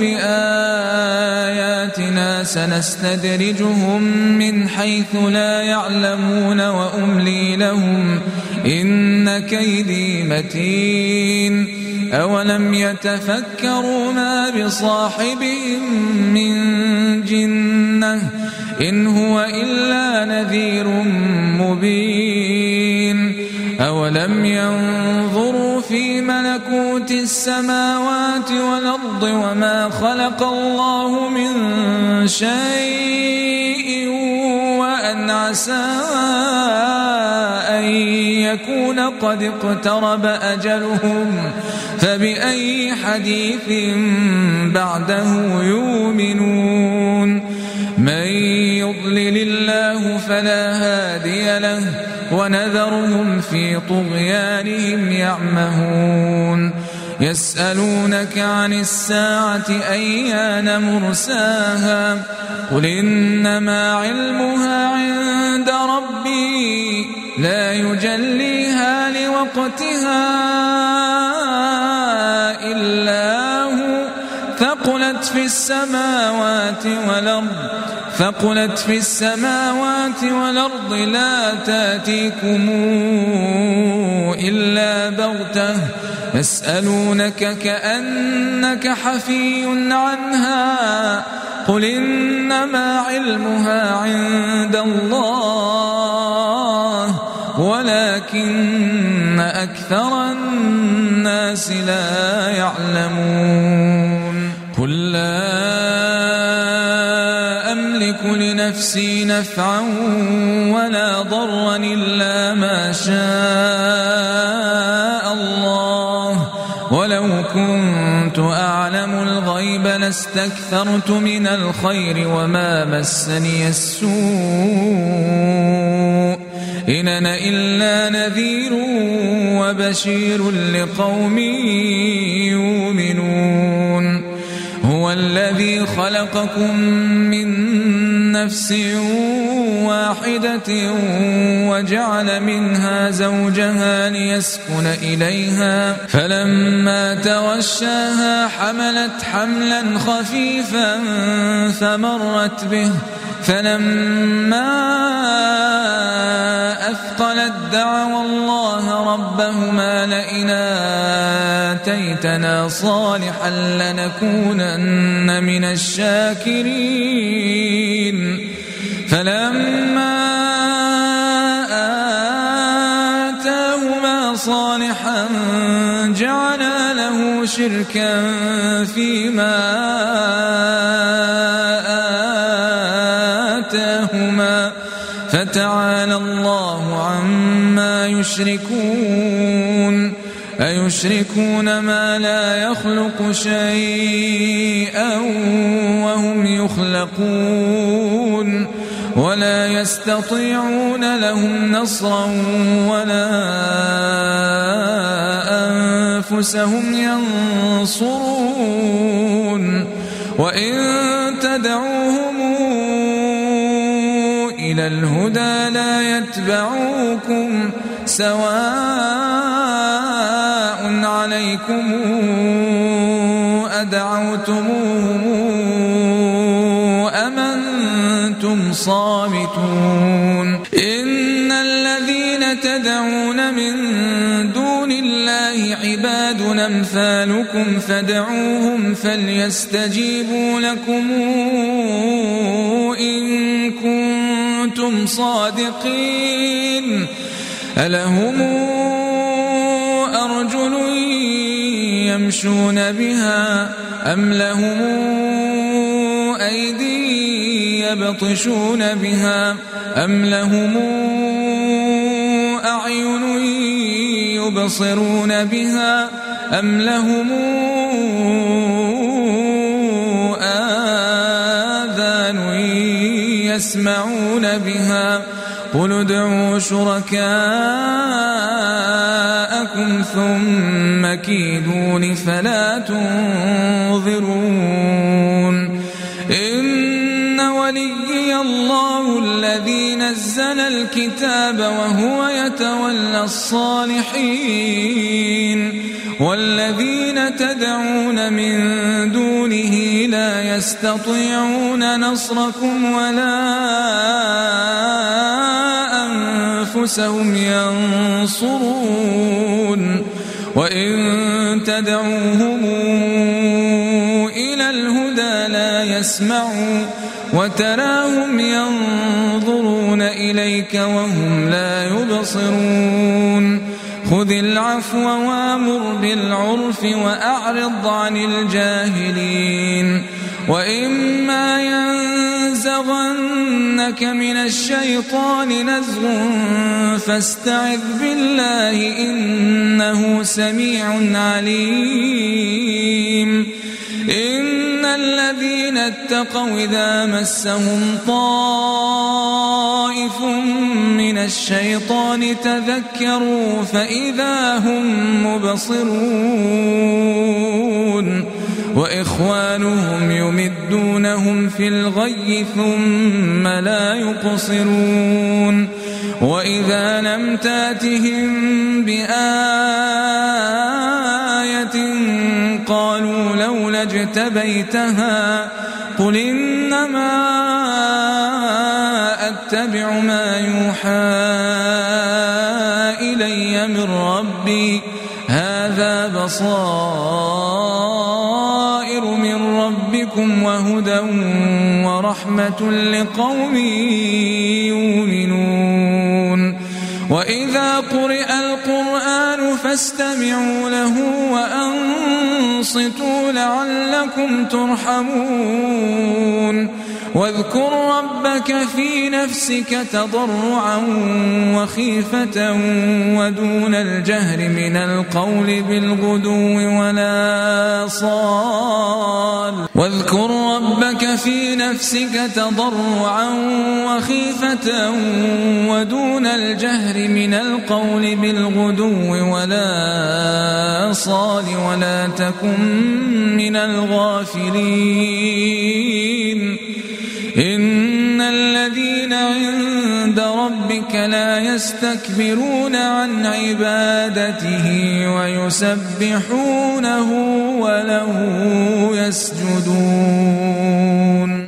بآياتنا سنستدرجهم من حيث لا يعلمون وأملي لهم إن كيدي متين أولم يتفكروا ما بصاحبهم من جنة إن هو إلا نذير مبين أولم ينظروا في ملكوت السماوات والأرض وما خلق الله من شيء وأن عسى أن يكون قد اقترب أجلهم فبأي حديث بعده يؤمنون من يضلل الله فلا هادي له ونذرهم في طغيانهم يعمهون يسألونك عن الساعة أيان مرساها قل إنما علمها عند ربي لا يجليها لوقتها إلا هو ثقلت في السماوات والأرض لا تأتيكم إلا بغتة يسألونك كأنك حفي عنها قل إنما علمها عند الله ولكن أكثر الناس لا يعلمون قل لا أملك لنفسي نفعا ولا ضرا إلا ما شاء الله ولو كنت أعلم الغيب لاستكثرت من الخير وما مسني السوء إن أنا إلا نذير وبشير لقوم يؤمنون هو الذي خلقكم من نفس واحدة وجعل منها زوجها ليسكن إليها فلما تغشاها حملت حملا خفيفا فمرت به فلما أثقلت دعوا الله ربهما لئن آتيتنا صالحا لنكونن من الشاكرين فلما آتاهما صالحا جعلا له شركا فيما آتاهما فتعالى الله عما يشركون أيشركون ما لا يخلق شيئا وهم يخلقون ولا يستطيعون لهم نصرا ولا أنفسهم ينصرون وإن تدعوهم إلى الهدى لا يتبعوكم سواء عليكم أدعوتموهم أم أنتم صامتون إن الذين تدعون من دون الله عباد أمثالكم فادعوهم فليستجيبوا لكم إن كنتم صادقين ألهم أرجل يمشون بها أم لهم أيدي يبطشون بها أم لهم أعين يبصرون بها أم لهم آذان يسمعون بها قل ادعوا شركاءكم ثم كيدون فلا تنظرون إن وليي الله الذي نزل الكتاب وهو يتولى الصالحين والذين تدعون من دونه لا يستطيعون نصركم ولا أنفسهم ينصرون وإن تدعوهم إلى الهدى لا يسمعوا وتراهم ينظرون إليك وهم لا يبصرون خذ العفو وامر بالعرف وأعرض عن الجاهلين وإما ينزغنك من الشيطان نزغ فاستعذ بالله إنه سميع عليم إن الذين اتقوا إذا مسهم طائف من الشيطان تذكروا فإذا هم مبصرون وإخوانهم يمدونهم في الغي ثم لا يقصرون وإذا لم تاتهم بآية قالوا لولا اجتبيتها قل إنما أتبع ما يوحى إلي من ربي هذا بصائر من ربكم وهدى ورحمة لقوم يؤمنون وإذا قرئ القرآن فاستمعوا له وأنصتوا لعلكم ترحمون واذكر ربك في نفسك تضرعا وخيفة ودون الجهر من القول بالغدو ولا صال واذكر ربك في نفسك تضرعا وخيفة ودون الجهر من القول بالغدو ولا صال ولا تكن من الغافلين إن الذين عند ربك لا يستكبرون عن عبادته ويسبحونه وله يسجدون